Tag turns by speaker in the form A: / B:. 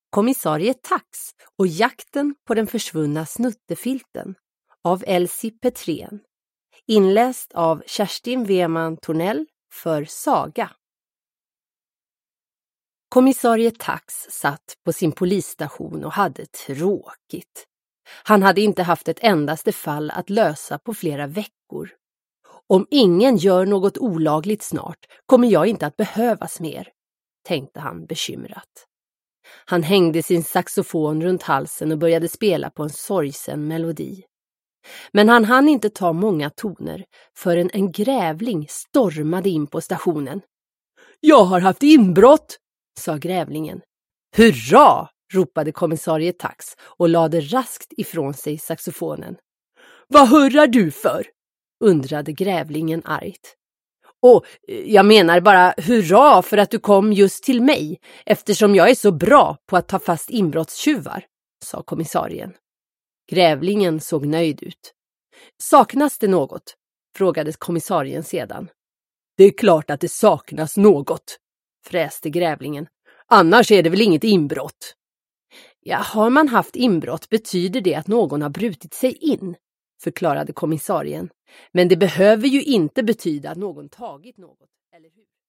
A: Kommissarie Tax och jakten på den försvunna snuttefilten av Elsie Petrén. Inläst av Kerstin Weman Tornell för Saga. Kommissarie Tax satt på sin polisstation och hade tråkigt. Han hade inte haft ett endaste fall att lösa på flera veckor. Om ingen gör något olagligt snart kommer jag inte att behövas mer, tänkte han bekymrat. Han hängde sin saxofon runt halsen och började spela på en sorgsen melodi. Men han hann inte ta många toner förrän en grävling stormade in på stationen. Jag har haft inbrott, sa grävlingen. Hurra, ropade kommissarie Tax och lade raskt ifrån sig saxofonen. Vad hurrar du för? Undrade grävlingen argt. Jag menar bara hurra för att du kom just till mig, eftersom jag är så bra på att ta fast inbrottstjuvar, sa kommissarien. Grävlingen såg nöjd ut. Saknas det något? Frågade kommissarien sedan. Det är klart att det saknas något, fräste grävlingen. Annars är det väl inget inbrott? Ja, har man haft inbrott betyder det att någon har brutit sig in, förklarade kommissarien. Men det behöver ju inte betyda att någon tagit något, eller hur?